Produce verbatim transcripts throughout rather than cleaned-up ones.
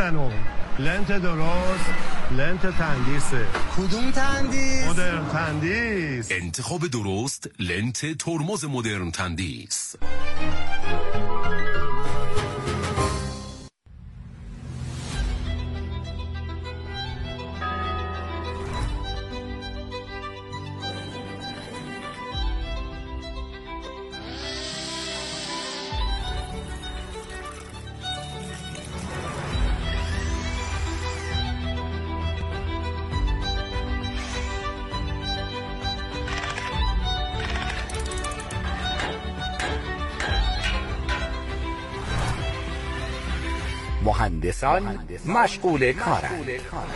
منو. لنت درست، لنت تندیسه. کدوم تندیس؟ مدرن تندیس. انتخاب درست لنت ترمز مدرن تندیس. مهندسان مشغول کارند.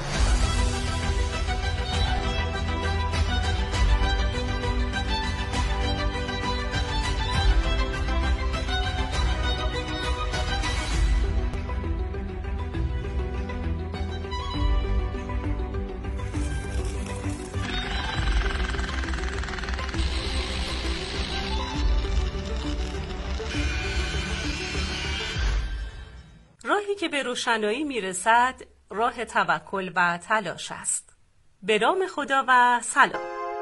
راهی که به روشنایی میرسد راه توکل و تلاش است. به نام خدا و سلام.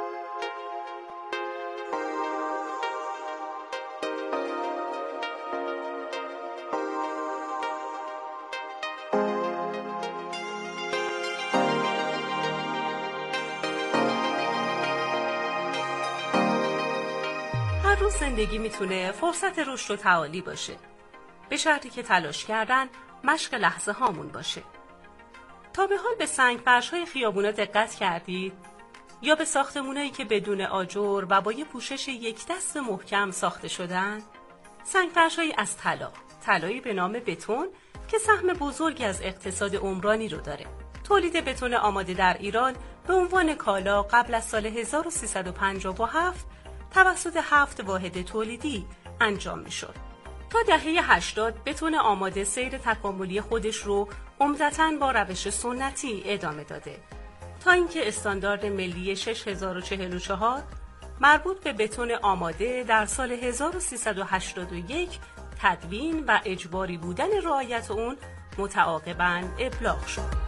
هر روز زندگی میتونه فرصت رشد و تعالی باشه، به شرطی که تلاش کردن مشق لحظه هامون باشه. تا به حال به سنگ فرش های خیابونا دقت کردید؟ یا به ساختمونایی که بدون آجر و با یه پوشش یک دست محکم ساخته شدن؟ سنگ فرش های از طلا، طلایی به نام بتون که سهم بزرگی از اقتصاد عمرانی رو داره. تولید بتون آماده در ایران به عنوان کالا قبل از سال هزار و سیصد و پنجاه و هفت توسط هفت واحد تولیدی انجام می‌شد. تا دهه هشتاد بتون آماده سیر تکاملی خودش رو عمدتاً با روش سنتی ادامه داده تا اینکه استاندارد ملی شش هزار و چهل و چهار مربوط به بتون آماده در سال هزار و سیصد و هشتاد و یک تدوین و اجباری بودن رعایت اون متعاقباً ابلاغ شد.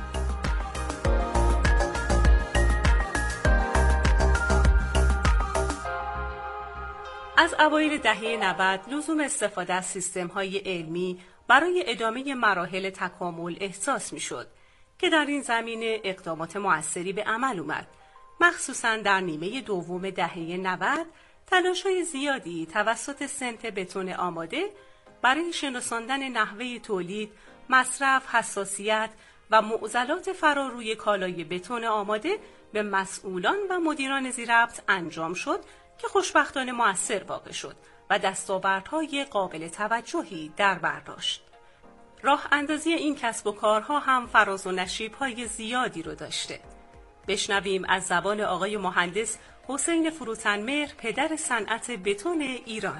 از اوایل دهه نود لزوم استفاده از سیستم‌های علمی برای ادامه مراحل تکامل احساس می‌شد که در این زمینه اقدامات مؤثری به عمل اومد. مخصوصاً در نیمه دوم دهه نود تلاش‌های زیادی توسط صنف بتون آماده برای شناساندن نحوه تولید، مصرف، حساسیت و معضلات فراروی کالای بتون آماده به مسئولان و مدیران ذی‌ربط انجام شد که خوشبختانه مؤثر واقع شد و دستاوردهای قابل توجهی در بر داشت. راه اندازی این کسب و کارها هم فراز و نشیب‌های زیادی رو داشته. بشنویم از زبان آقای مهندس حسین فروتنمهر، پدر صنعت بتون ایران.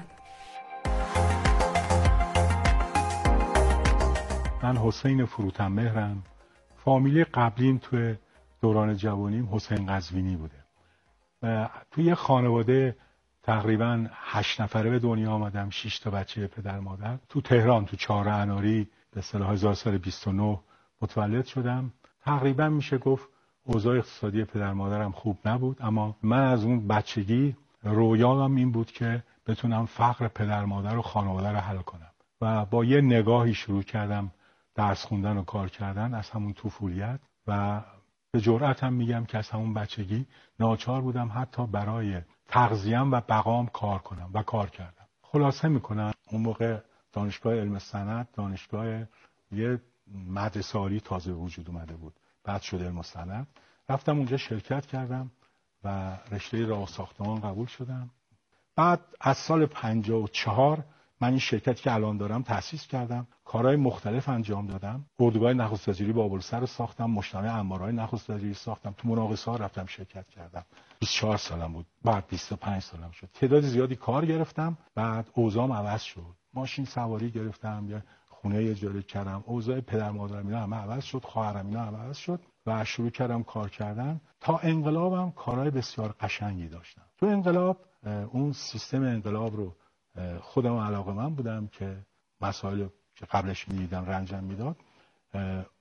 من حسین فروتنمهرم. فامیلی قبلیم توی دوران جوانیم حسین قزوینی بوده. توی یه خانواده تقریباً هشت نفره به دنیا آمدم، شش تا بچه پدر مادر. تو تهران تو چهار اناری به اصطلاح هزار و سیصد و بیست و نه متولد شدم. تقریباً میشه گفت اوضاع اقتصادی پدر مادرم خوب نبود، اما من از اون بچگی رویام این بود که بتونم فقر پدر مادر و خانواده رو حل کنم و با یه نگاهی شروع کردم درس خوندن و کار کردن از همون طفولیت و به جرأت هم میگم که از همون بچگی ناچار بودم حتی برای تغذیه‌ام و بقام کار کنم و کار کردم. خلاصه میکنم اون موقع دانشگاه علم صنعت دانشگاه یه مدرسه عالی تازه وجود اومده بود، بعد شد علم صنعت. رفتم اونجا شرکت کردم و رشته راه ساختمان قبول شدم. بعد از سال پنجاه و چهار من این شرکتی که الان دارم تأسیس کردم، کارهای مختلف انجام دادم. اردوگاه نخست وزیری بابلسر رو ساختم، مجتمع انبارهای نخست وزیری ساختم، تو مناقصه‌ها رفتم شرکت کردم. بیست و چهار سالم بود، بعد بیست و پنج سالم شد. تعداد زیادی کار گرفتم، بعد اوضاعم عوض شد. ماشین سواری گرفتم، یا خونه اجاره کردم. اوضاع پدر مادرم اینا همه عوض شد، خواهرم اینا همه عوض شد و شروع کردم کار کردن. تا انقلابم کارهای بسیار قشنگی داشتم. تو انقلاب اون سیستم انقلاب رو خودم علاقه‌مند بودم که مسائل که قبلش می‌دیدم رنجم میداد.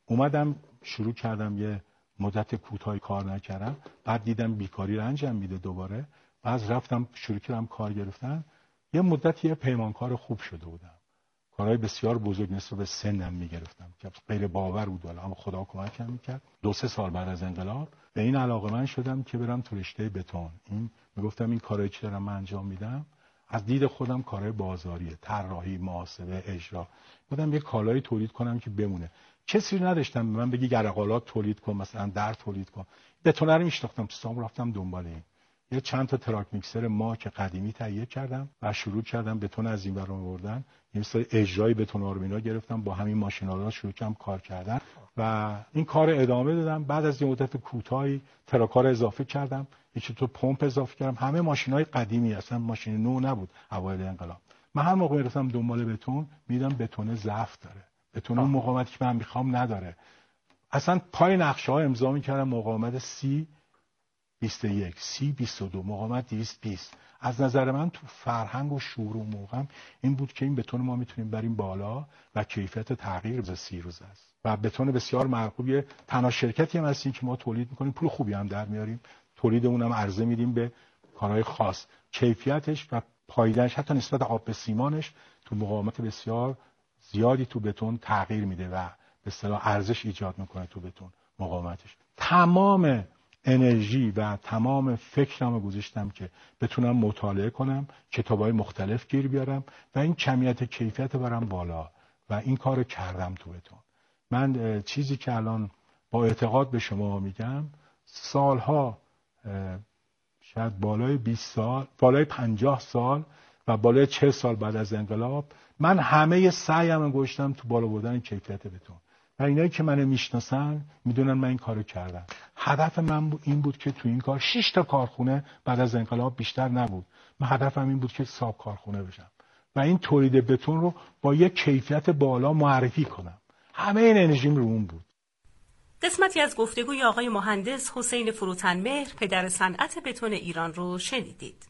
اومدم شروع کردم یه مدت کوتاهی کار نکردم، بعد دیدم بیکاری رنجم میده دوباره، بعد رفتم شروع کردم کار گرفتن. یه مدت یه پیمانکار خوب شده بودم، کارهای بسیار بزرگ نسبت به سنم میگرفتم که غیر باور بود، ولی اما خدا کمکم میکرد. دو سه سال بعد از انقلاب به این علاقه‌مند شدم که برم تو رشته بتون. این میگفتم این کارایی که دارم من انجام میدم از دید خودم کارهای بازاریه، طراحی، محاسبه، اجرا. بودم یه کالایی تولید کنم که بمونه. کسی رو نداشتم به من بگی گرقالات تولید کن، مثلا در تولید کن. بتونر میشناختم، تو سام رفتم دنبال این. یه چند تا تراک میکسر ماک قدیمی تهیه کردم و شروع کردم بتون از این برام آوردن. یه سری اجرای بتون آرمینا گرفتم، با همین ماشین‌آلا شروع کردم کار کردن و این کار ادامه دادم. بعد از یه مدت کوتاهی تراکار اضافه کردم، یکی تو پمپ اضافه کردم، همه ماشین‌های قدیمی، اصلا ماشین نو نبود اوایل انقلاب. من هر موقع رفتم دنبال بتون میدم بتون ضعف داره، بتون اون مقاومتی که من میخوام نداره. اصلا پای نقشه‌ها امضا می‌کردم مقاومت سی بیست و یک، سی بیست و دو، مقاومت دویست و بیست. از نظر من تو فرهنگ و شعور و موقعم این بود که این بتون ما میتونیم بریم بالا و کیفیت تغییر روز سی روز است و بتون بسیار مرغوبیه. تنها شرکتی هم هستیم که ما تولید میکنیم، پول خوبی هم در میاریم، تولیدمون هم عرضه میدیم به کارهای خاص. کیفیتش و پایدارش حتی نسبت آب به سیمانش تو مقاومت بسیار زیادی تو بتون تغییر میده و به اصطلاح ارزش ایجاد میکنه تو بتون مقاومتش. تمام انرژی و تمام فکرمو گذاشتم که بتونم مطالعه کنم، کتابای مختلف گیر بیارم و این کمیت کیفیت برم بالا و این کارو کردم تو بتون. من چیزی که الان با اعتقاد به شما میگم، سالها، شاید بالای بیست سال، بالای پنجاه سال و بالای چهل سال بعد از انقلاب، من همه سعیمو گذاشتم تو بالا بردن کیفیت بتون و اینایی که منو میشناسن میدونن من این کارو کردم. هدف من این بود که تو این کار شش تا کارخونه بعد از انقلاب بیشتر نبود. من هدفم این بود که صاحب کارخونه بشم و این تولید بتون رو با یک کیفیت بالا معرفی کنم. همه این انرژیم رو اون بود. قسمتی از گفتگوی آقای مهندس حسین فروتنمهر، پدر صنعت بتون ایران رو شنیدید.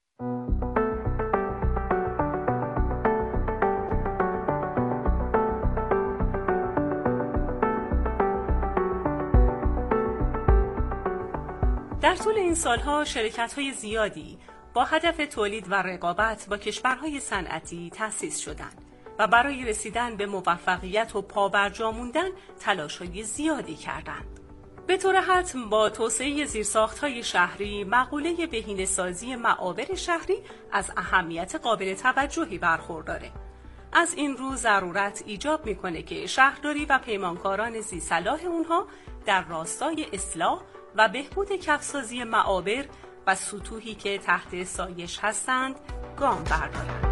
در طول این سالها شرکت‌های زیادی با هدف تولید و رقابت با کشورهای صنعتی تأسیس شدند و برای رسیدن به موفقیت و پابرجا موندن تلاش‌های زیادی کردند. به طور حتم با توسعه زیرساخت‌های شهری، مقوله بهینه‌سازی معابر شهری از اهمیت قابل توجهی برخورداره. از این رو ضرورت ایجاب می‌کنه که شهرداری و پیمانکاران ذی‌صلاح اونها در راستای اصلاح و بهبود کفسازی معابر و سطوحی که تحت سایش هستند گام بردارند.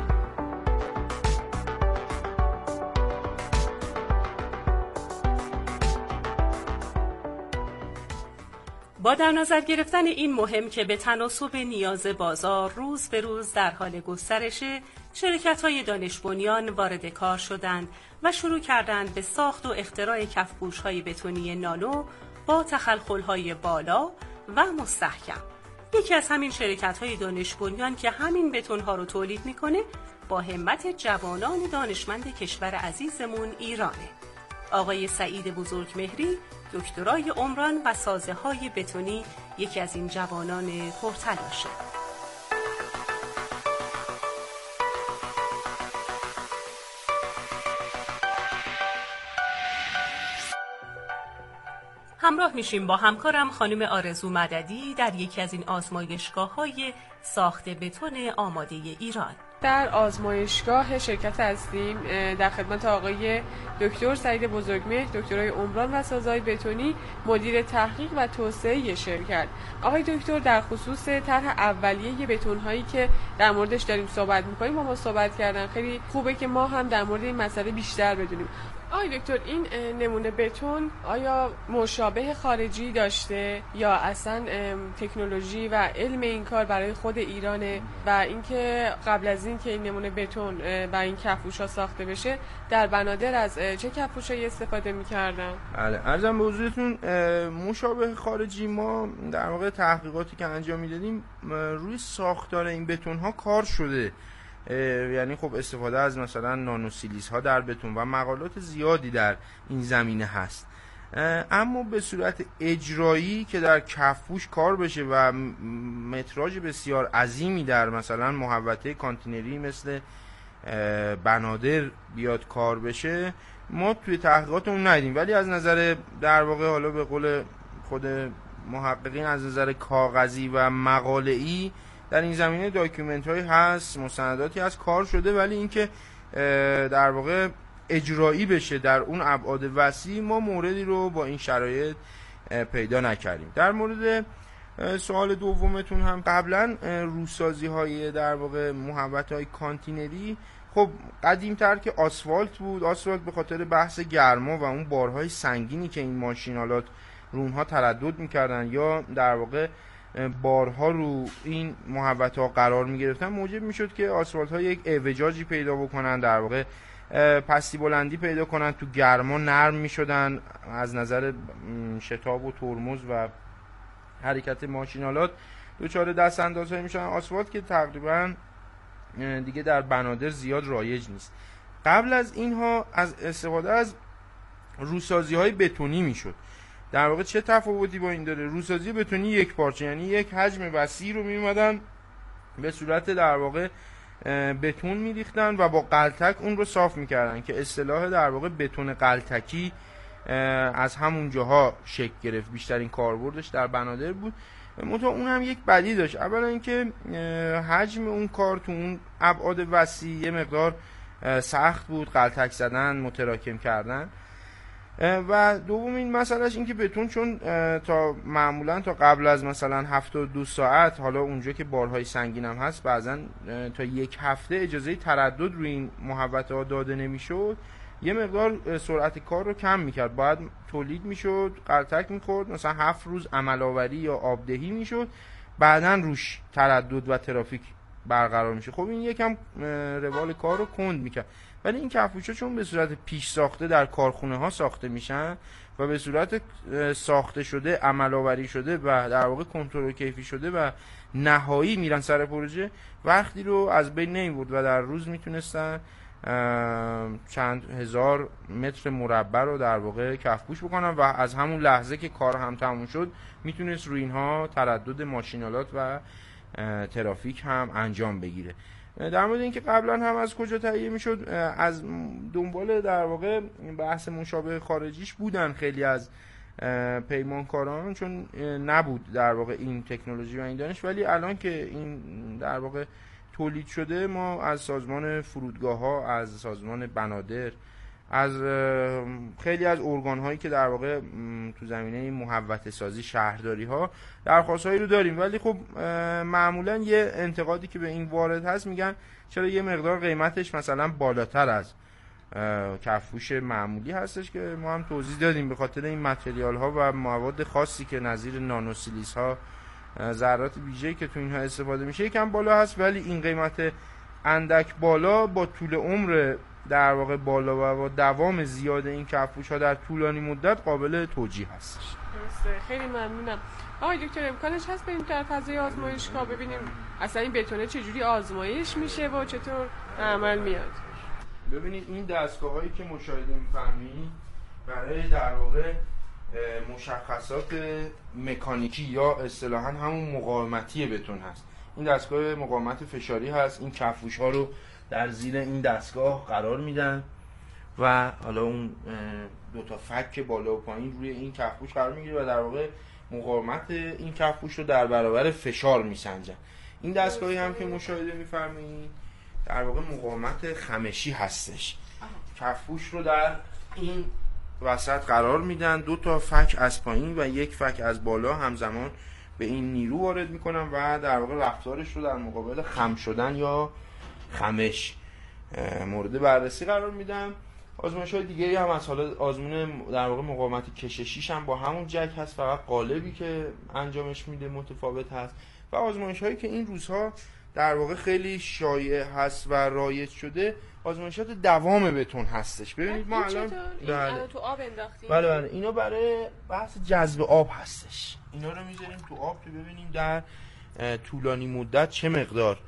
با در نظر گرفتن این مهم که به تناسب نیاز بازار روز به روز در حال گسترشه، شرکت‌های دانش بنیان وارد کار شدند و شروع کردند به ساخت و اختراع کفپوش‌های بتونی نانو با تخلخل‌های بالا و مستحکم. یکی از همین شرکت‌های دانش بنیان که همین بتون‌ها رو تولید می‌کنه با همت جوانان دانشمند کشور عزیزمون ایرانه. آقای سعید بزرگمهری، دکترای عمران و سازه‌های بتونی، یکی از این جوانان پرتلاشه. همراه میشیم با همکارم خانم آرزو مددی در یکی از این آزمایشگاه‌های ساخت بتون آماده ایران. در آزمایشگاه شرکت هستیم در خدمت آقای دکتر سعید بزرگمهر، دکترای عمران و سازهای بتونی، مدیر تحقیق و توسعه شرکت. آقای دکتر در خصوص طرح اولیه بتون‌هایی که در موردش داریم صحبت می‌کنیم با ما صحبت کردن. خیلی خوبه که ما هم در مورد این مسئله بیشتر بدونیم. آقای دکتر، این نمونه بتون آیا مشابه خارجی داشته یا اصلا تکنولوژی و علم این کار برای خود ایرانه و اینکه قبل از این که این نمونه بتون و این کفپوش‌ها ساخته بشه در بنادر از چه کفپوشایی استفاده می‌کردن؟ بله، عرضم به حضورتون مشابه خارجی ما در واقع تحقیقاتی که انجام میدادیم روی ساختار این بتون‌ها کار شده یعنی خب استفاده از مثلا نانوسیلیس ها در بتون و مقالات زیادی در این زمینه هست. اما به صورت اجرایی که در کفپوش کار بشه و متراژ بسیار عظیمی در مثلا محوطه کانتینری مثل بنادر بیاد کار بشه، ما توی تحقیقاتمون ندیدیم. ولی از نظر در واقع حالا به قول خود محققین از نظر کاغذی و مقاله‌ای در این زمینه داکیومنت هایی هست، مستنداتی هست کار شده، ولی اینکه در واقع اجرایی بشه در اون ابعاد وسیع ما موردی رو با این شرایط پیدا نکردیم. در مورد سوال دومتون هم قبلا روسازی های در واقع محوطه های کانتینری خب قدیم‌تر که آسفالت بود. آسفالت به خاطر بحث گرما و اون بارهای سنگینی که این ماشینالات رو اونها تردد میکردن یا در واقع بارها رو این محوطه ها قرار میگرفتن، موجب میشد که آسفالت ها یک اعوجاجی پیدا بکنن، در واقع پستی بلندی پیدا کنن، تو گرما نرم میشدن، از نظر شتاب و ترمز و حرکت ماشینالات دوچار دست اندازهایی میشن. آسفالت که تقریبا دیگه در بنادر زیاد رایج نیست. قبل از اینها از استفاده از روسازی های بتونی میشد. در واقع چه تفاوتی با این داره؟ روسازی بتونی یک پارچه، یعنی یک حجم وسیع رو میومدن به صورت در واقع بتون میریختن و با قلتک اون رو صاف میکردن که اصطلاح در واقع بتون قلتکی از همون جاها شکل گرفت. بیشترین کاربردش در بنادر بود. منتها اون هم یک بدی داشت. اولا اینکه حجم اون کار تو اون ابعاد وسیع یه مقدار سخت بود، قلتک زدن، متراکم کردن. و دومین مسئلهش این که بتون چون تا معمولا تا قبل از مثلا هفتاد و دو ساعت، حالا اونجا که بارهای سنگین هم هست بعضا تا یک هفته اجازه تردد روی این محوطه ها داده نمیشد، یه مقدار سرعت کار رو کم میکرد. باید تولید میشد، قلتک میخورد، مثلا هفت روز عمل‌آوری یا آبدهی میشد، بعدا روش تردد و ترافیک برقرار میشه. خب این یکم روال کار رو کند میکرد. ولی این کفپوش‌ها چون به صورت پیش ساخته در کارخونه ها ساخته میشن و به صورت ساخته شده، عمل‌آوری شده و در واقع کنترل کیفی شده و نهایی میرن سر پروژه، وقتی رو از بین نمیبرد و در روز میتونستن چند هزار متر مربع رو در واقع کفپوش بکنن و از همون لحظه که کار هم تموم شد میتونست روی اینها تردد ماشینالات و ترافیک هم انجام بگیره. در مورد اینکه قبلا هم از کجا تهیه میشد، از دنبال در واقع بحث مشابه خارجیش بودن خیلی از پیمانکاران، چون نبود در واقع این تکنولوژی و این دانش. ولی الان که این در واقع تولید شده، ما از سازمان فرودگاه ها، از سازمان بنادر، از خیلی از ارگان هایی که در واقع تو زمینه محوطه سازی، شهرداری ها درخواست هایی رو داریم. ولی خب معمولا یه انتقادی که به این وارد هست، میگن چرا یه مقدار قیمتش مثلا بالاتر از کفپوش معمولی هستش، که ما هم توضیح دادیم به خاطر این متریال ها و مواد خاصی که نظیر نانوسیلیس ها، ذرات ویژه‌ای که تو اینها استفاده میشه یکم بالا هست. ولی این قیمت اندک بالا با طول عمر در واقع بالا و با دوام زیاد این کفپوش ها در طولانی مدت قابل توجیه هستش. درسته، خیلی ممنونم. آقای دکتر امکانش هست بریم در فضای آزمایشگاه ببینیم اصلا این بتونه چجوری آزمایش میشه و چطور عمل میاد؟ ببینید این دستگاه هایی که مشاهده می‌فرمایید برای در واقع مشخصات مکانیکی یا اصطلاحاً همون مقاومتی بتون هست. این دستگاه مقاومت فشاری هست. این کفپوش ها رو در زیر این دستگاه قرار میدن و حالا اون دو تا فک بالا و پایین روی این کفپوش قرار میگیره و در واقع مقاومت این کفپوش رو در برابر فشار میسنجن. این دستگاهی هم که مشاهده می‌فرمایید در واقع مقاومت خمشی هستش. کفپوش رو در این وسط قرار میدن، دو تا فک از پایین و یک فک از بالا همزمان به این نیرو وارد میکنن و در واقع رفتارش رو در مقابل خم شدن یا خمش مورد بررسی قرار میدن. آزمایش‌های دیگری هم از حالا آزمون در واقع مقاومت کششیش هم با همون جک هست، فقط قالبی که انجامش میده متفاوت هست. و آزمایش‌هایی که این روزها در واقع خیلی شایع هست و رایج شده، آزمایشات دوام بتون هستش. ببینید ما الان این تو آب انداختیم. بله بله اینا برای بحث جذب آب هستش. اینا رو میذاریم تو آب تو ببینیم در طولانی مدت چه مقدار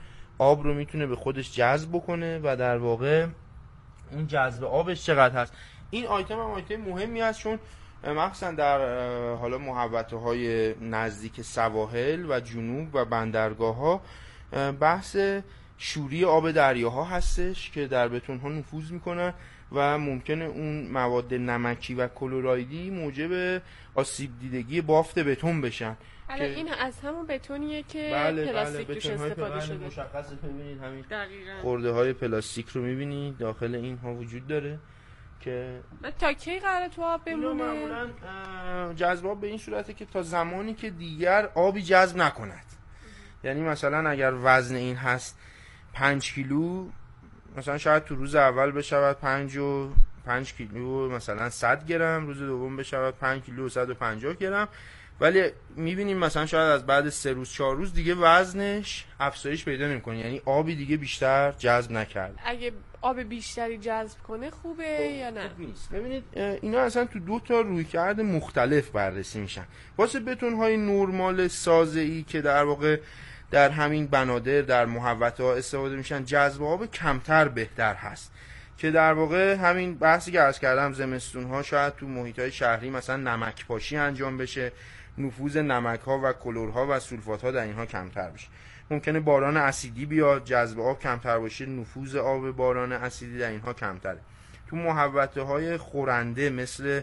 آب رو میتونه به خودش جذب بکنه و در واقع این جذب آبش چقدر هست. این آیتم هم آیتم مهمی هست، چون مخصوصا در حالا محوطه های نزدیک سواحل و جنوب و بندرگاه ها بحث شوری آب دریاها هستش که در بتون ها نفوذ میکنن و ممکنه اون مواد نمکی و کلورایدی موجب آسیب دیدگی بافت بتون بشن. الان این از همون بتونیه که بله پلاستیک بله توش استفاده شده. مشخصه، ببینید همین دقیقاً خورده های پلاستیک رو میبینید داخل اینها وجود داره که تا کی قراره تو آب بمونه؟ معمولا جذب آب به این صورته که تا زمانی که دیگر آبی جذب نکند. یعنی مثلا اگر وزن این هست پنج کیلو، مثلا شاید تو روز اول بشود پنج و پنج کیلو مثلا صد گرم، روز دوم بشود پنج کیلو و صد و پنجاه گرم، ولی میبینیم مثلا شاید از بعد سه روز چهار روز دیگه وزنش افزایش پیدا نمیکنه، یعنی آبی دیگه بیشتر جذب نکرد. اگه آب بیشتری جذب کنه خوبه یا نه؟ خوب نیست. ببینید اینا اصلا تو دو تا رویکرد مختلف بررسی میشن. واسه بتون‌های نرمال سازه‌ای که در واقع در همین بنادر در محوطه ها استفاده میشن، جذب آب کمتر بهتر هست، که در واقع همین بحثی که عرض کردم زمستون ها شاید تو محیط های شهری مثلا نمک پاشی انجام بشه، نفوذ نمک ها و کلورها و سولفات ها در اینها کمتر بشه. ممکنه باران اسیدی بیاد، جذب آب کمتر باشه، نفوذ آب باران اسیدی در اینها کمتره. تو محوطه های خورنده مثل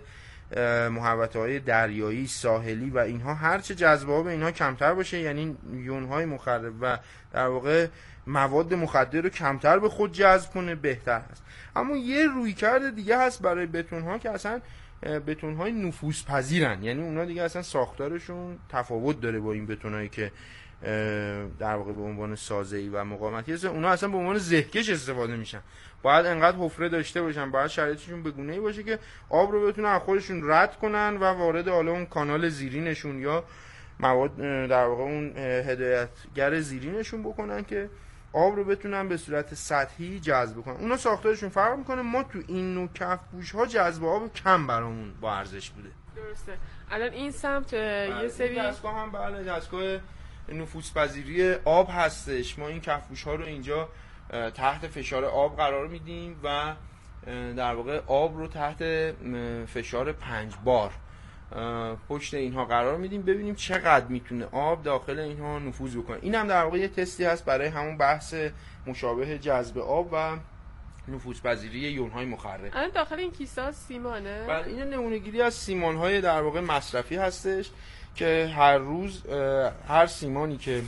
محوطه های دریایی، ساحلی و اینها هرچه جذب آب اینها کمتر باشه، یعنی یون های مخرب و در واقع مواد مخدر رو کمتر به خود جذب کنه بهتر هست. اما یه رویکرد دیگه هست برای بتون ها که اصلا بتون های نفوذ پذیرن، یعنی اونا دیگه اصلا ساختارشون تفاوت داره با این بتون هایی که در واقع به عنوان سازه‌ای و مقاومتی هست. اونا اصلا به عنوان زهکش استفاده میشن، باید انقدر حفره داشته باشن، باید شرایطشون به گونه‌ای باشه که آب رو بتونن از خودشون رد کنن و وارد حالا اون کانال زیرینشون یا مواد در واقع اون هدایتگر زیرینشون بکنن که آب رو بتونن به صورت سطحی جذب کنن. اونا ساختارشون فرق میکنه. ما تو این نوع کفپوش ها جذب آب کم برامون با ارزش بوده. درسته. الان این سمت یه سری دستگاه هم بله دستگاه نفوذپذیری آب هستش. ما این کفپوش ها رو اینجا تحت فشار آب قرار میدیم و در واقع آب رو تحت فشار پنج بار پشت اینها قرار میدیم، ببینیم چقدر میتونه آب داخل اینها نفوذ بکنه. این هم در واقع یه تستی هست برای همون بحث مشابه جذب آب و نفوذپذیری یون‌های مخرب. الان داخل این کیسه سیمانه؟ بله، این نمونه‌گیری از سیمان‌های در واقع مصرفی هستش که هر روز هر سیمانی که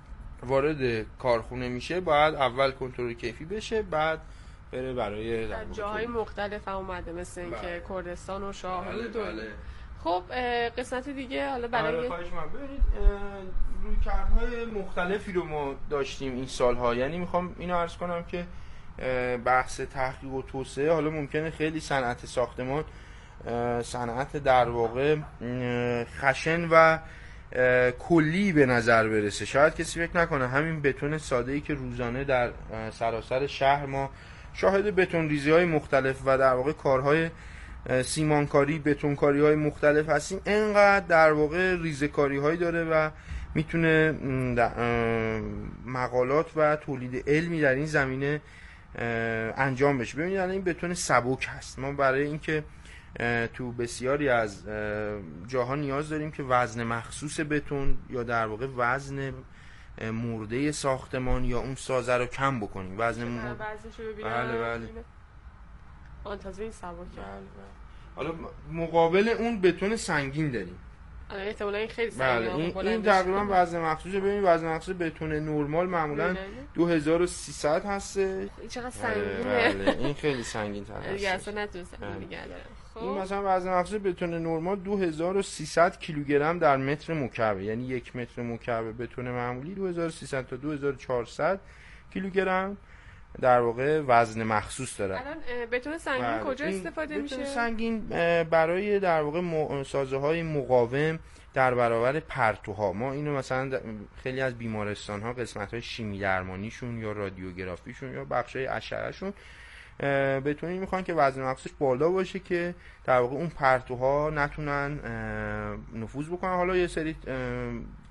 وارد کارخونه میشه باید اول کنترل کیفی بشه، بعد بره برای در جاهای مختلف هم اومده مثل این که کردستان و شاهرود. بله بله. خب قسمت دیگه حالا برای خواهش می‌کنم. ببینید رویکردهای مختلفی رو ما داشتیم این سالها، یعنی میخوام اینو عرض کنم که بحث تحقیق و توسعه، حالا ممکنه خیلی صنعت ساختمان صنعت در واقع خشن و کلی به نظر برسه، شاید کسی فکر نکنه همین بتون ساده‌ای که روزانه در سراسر شهر ما شاهد بتون ریزی های مختلف و در واقع کارهای سیمانکاری، بتونکاری های مختلف هستیم، اینقدر در واقع ریزکاری هایی داره و میتونه مقالات و تولید علمی در این زمینه انجام بشه. ببینید الان این بتون سبک هست. ما برای اینکه تو بسیاری از جاها نیاز داریم که وزن مخصوص بتون یا در واقع وزن مرده ساختمان یا اون سازه رو کم بکنیم. وزن مرده بله بله آنتازه این سبک. حالا مقابل اون بتون سنگین داریم. الان احتمالاً این خیلی بله این, این تقریبا وزن مخصوصه. ببین وزن مخصوص بتون نرمال معمولا دو هزار و سیصد هسته. چقدر سنگینه. بله این خیلی سنگین تر هست. دیگه اصلا نتونستم نگه دارم. این مثلا وزن مخصوص بتون نرمال دو هزار و سیصد کیلوگرم در متر مکعب، یعنی یک متر مکعب بتون معمولی دو هزار و سیصد تا دو هزار و چهارصد کیلوگرم در واقع وزن مخصوص داره. الان بتون سنگین کجا استفاده میشه؟ بتون سنگین برای در واقع سازه های مقاوم در برابر پرتوها. ما اینو مثلا خیلی از بیمارستان ها قسمت های شیمی درمانیشون یا رادیوگرافیشون یا بخش های اشعه‌شون بتونی میخوان که وزن مخصوصش بالا باشه که در واقع اون پرتوها نتونن نفوذ بکنن. حالا یه سری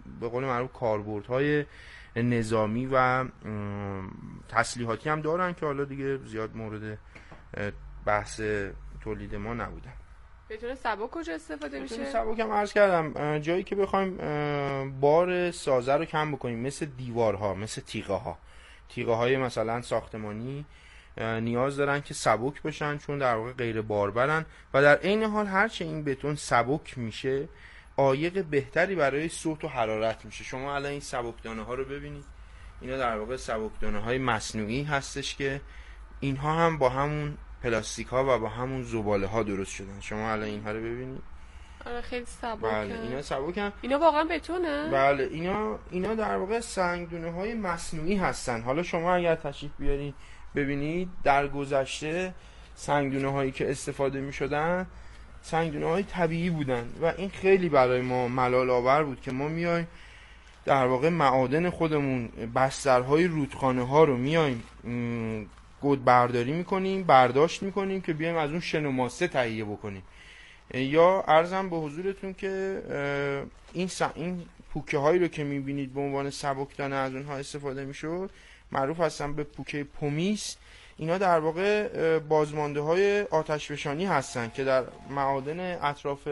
به قول معروف کاربردهای نظامی و تسلیحاتی هم دارن که حالا دیگه زیاد مورد بحث تولید ما نبودن. بتون سبک کجا استفاده میشه؟ بتون سبک هم عرض کردم جایی که بخوایم بار سازه رو کم بکنیم، مثل دیوارها، مثل تیغه ها تیغه های مثلا ساختمانی نیاز دارن که سبک بشن چون در واقع غیر باربرن و در عین حال هرچه این بتون سبک میشه عایق بهتری برای صوت و حرارت میشه. شما الان این سبکدانه ها رو ببینید، اینا در واقع سبکدانه های مصنوعی هستش که اینها هم با همون پلاستیک ها و با همون زباله ها درست شدن. شما الان اینها رو ببینید. آره خیلی سبک. بله اینا سبکن. اینا واقعا بتونه؟ بله اینا اینا در واقع سنگدونه های مصنوعی هستن. حالا شما اگر تشریف بیارید ببینید در گذشته سنگدونه هایی که استفاده می شدن سنگدونه های طبیعی بودن و این خیلی برای ما ملال آور بود که ما میایم در واقع معادن خودمون، بسترهای رودخانه ها رو میایم گود برداری میکنیم، برداشت میکنیم که بیایم از اون شن و ماسه تهیه بکنیم. یا عرضم به حضورتون که این س... این پوکه هایی رو که میبینید به عنوان سبکدانه از اونها استفاده میشد، معروف هستن به پوکه پومیس. اینا در واقع بازمانده های آتشفشانی هستن که در معادن اطراف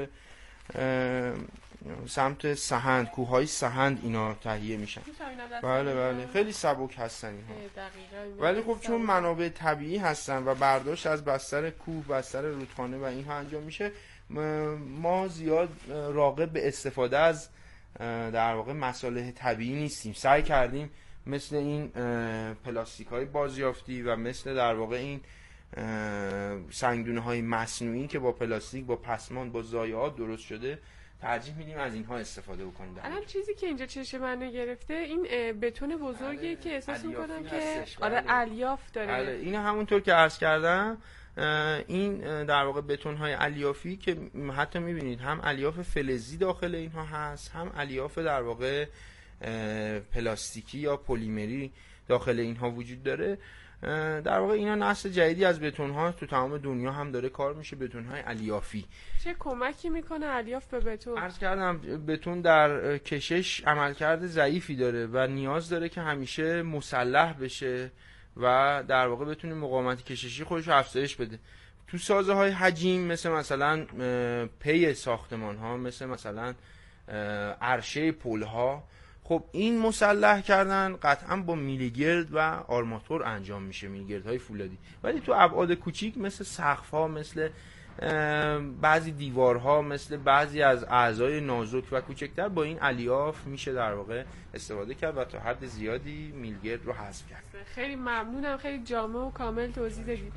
سمت سهند، کوههای سهند اینا تهیه میشن. بله بله خیلی سبک هستن اینها، ولی خب چون منابع طبیعی هستن و برداشت از بستر کوه، بستر رودخانه و اینها انجام میشه، ما زیاد راغب به استفاده از در واقع مصالح طبیعی نیستیم. سعی کردیم مثل این پلاستیک های بازیافتی و مثل در واقع این سنگدونه های مصنوعی که با پلاستیک، با پسماند، با ضایعات درست شده، ترجیح میدیم از اینها استفاده بکنیم. الان چیزی که اینجا چشم منو گرفته این بتون بزرگیه که احساس میکنم که آره الیاف داره. بله این همونطور که عرض کردم این در واقع بتون های الیافی که حتی میبینید هم الیاف فلزی داخل اینها هست، هم الیاف در واقع پلاستیکی یا پلیمری داخل اینها وجود داره. در واقع اینا نسل جدیدی از بتون ها تو تمام دنیا هم داره کار میشه، بتون های الیافی. چه کمکی میکنه الیاف به بتون؟ عرض کردم بتون در کشش عملکرد ضعیفی داره و نیاز داره که همیشه مسلح بشه و در واقع بتونه مقاومت کششی خودش رو افزایش بده. تو سازه های حجیم مثل مثلا پی ساختمان ها، مثل مثلا عرشه پل ها، خب این مسلح کردن قطعا با میلیگرد و آرماتور انجام میشه، میلیگرد های فولادی. ولی تو ابعاد کوچیک مثل سقف ها، مثل بعضی دیوارها، مثل بعضی از اعضای نازک و کوچکتر با این الیاف میشه در واقع استفاده کرد و تا حد زیادی میلیگرد رو حذف کرد. خیلی ممنونم، خیلی جامع و کامل توضیح دادید.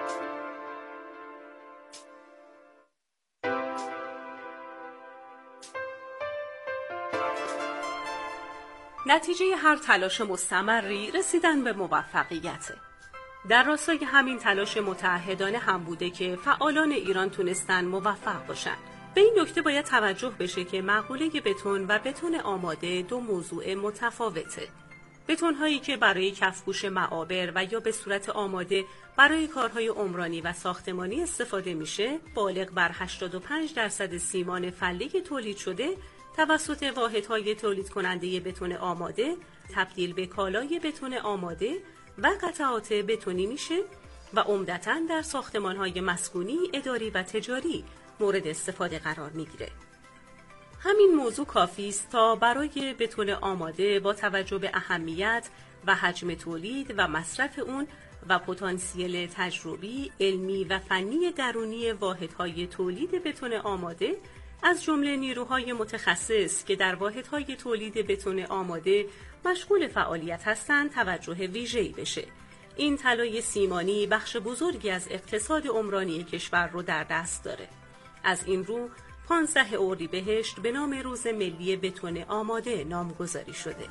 نتیجه هر تلاش مستمری رسیدن به موفقیته. در راستای همین تلاش متعهدانه هم بوده که فعالان ایران تونستن موفق باشن. به این نکته باید توجه بشه که مقوله بتون و بتون آماده دو موضوع متفاوته. بتون هایی که برای کفپوش معابر و یا به صورت آماده برای کارهای عمرانی و ساختمانی استفاده میشه، بالغ بر هشتاد و پنج درصد سیمان فله‌ای تولید شده توسط واحدهای تولید کننده بتون آماده تبدیل به کالای بتون آماده و قطعات بتونی میشه و عمدتاً در ساختمان‌های مسکونی، اداری و تجاری مورد استفاده قرار میگیره. همین موضوع کافی است تا برای بتون آماده با توجه به اهمیت و حجم تولید و مصرف اون و پتانسیل تجربی، علمی و فنی درونی واحدهای تولید بتون آماده از جمله نیروهای متخصص که در واحدهای تولید بتون آماده مشغول فعالیت هستند توجه ویژه‌ای بشه. این طلای سیمانی بخش بزرگی از اقتصاد عمرانی کشور رو در دست داره. از این رو پانزده اردیبهشت به نام روز ملی بتون آماده نامگذاری شده.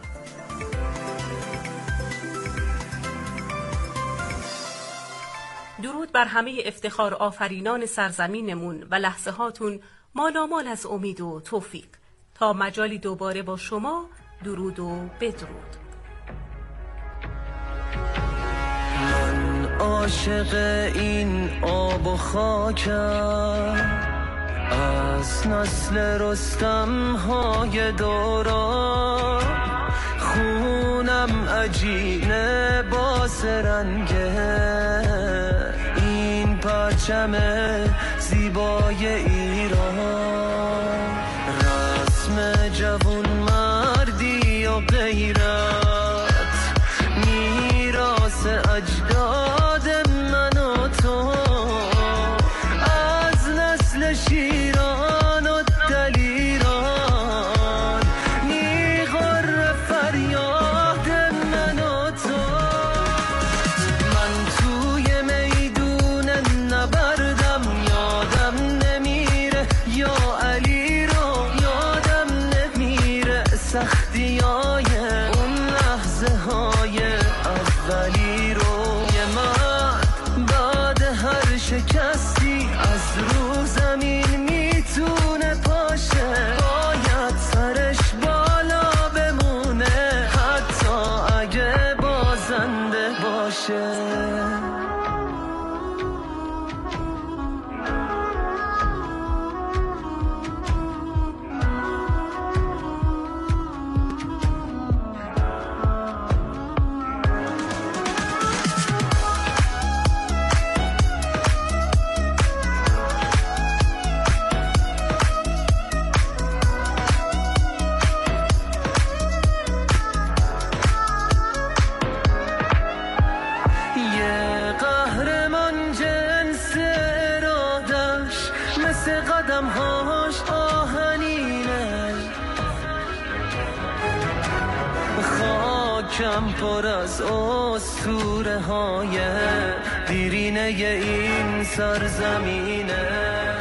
درود بر همه افتخار آفرینان سرزمینمون و لحظه هاتون مالامال از امید و توفیق. تا مجالی دوباره با شما، درود و بدرود. من عاشق این آب و خاکم، از نسل رستم های دوران خونم عجینه با سرنگه این پرچم زیبای ایران رسم جوون مردی و غیرت میراث اجداد من و تو از نسل شیران و دلیران میغر فریاد من و تو من توی میدون نبردم یادم نمیره یا علی رو یادم نمیره سختیای اون لحظه های اولی رو یه مرد بعد هر شکستی از رو زمین میتونه پاشه باید سرش بالا بمونه حتی اگه بازنده باشه خاکم پر از اسطوره های دیرینه این سرزمینه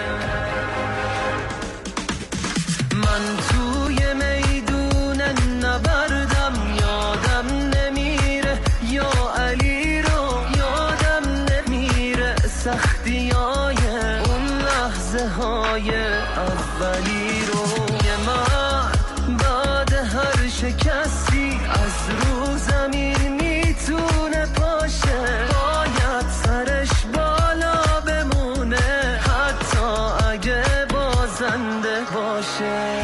من توی میدون نبردم یادم نمیره یا علی رو یادم نمیره سختیای اون لحظه های اولی رو یه مرد بعد هر شکستی از رو زمین میتونه پاشه باید سرش بالا بمونه حتی اگه بازنده باشه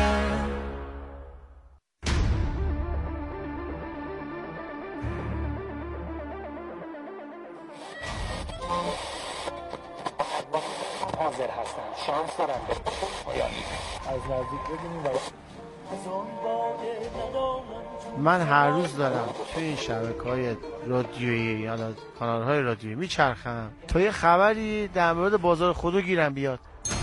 حاضر هستن شانس دارن پایانی از نزدیک ببینیم و من هر روز دارم توی این شبکه‌های رادیویی یا کانال‌های رادیویی میچرخم تا یه خبری در مورد بازار خودرو گیرم بیاد.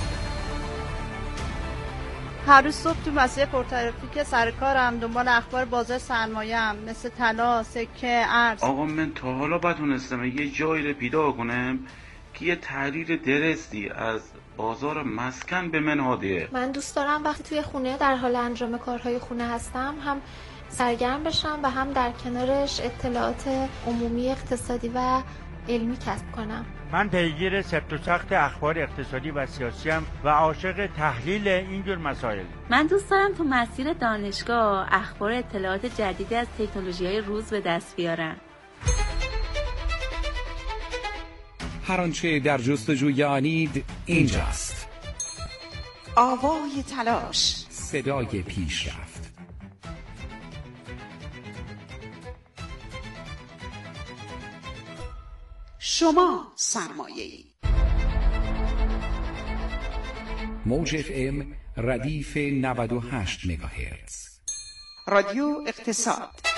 هر روز صبح تو مسیر پرترافیک سر کارم دنبال اخبار بازار سرمایه‌ام مثل طلا، سکه، ارز. آقا من تا حالا بتونستم یه جایی رو پیدا کنم که یه تحلیل درستی از بازار مسکن به من هادیه. من دوست دارم وقتی توی خونه در حال انجام کارهای خونه هستم هم سرگرم بشم و هم در کنارش اطلاعات عمومی اقتصادی و علمی کسب کنم. من پیگیر سفت و سخت اخبار اقتصادی و سیاسی ام و عاشق تحلیل اینجور مسائل. من دوست دارم تو مسیر دانشگاه اخبار اطلاعات جدیدی از تکنولوژی‌های روز به دست بیارم. هر آنچه در جستجوی آنید اینجاست. آوای تلاش، صدای پیشرفت. شما سرمایه‌ای. موج اف ام ردیف نود و هشت مگاهرتز. رادیو اقتصاد.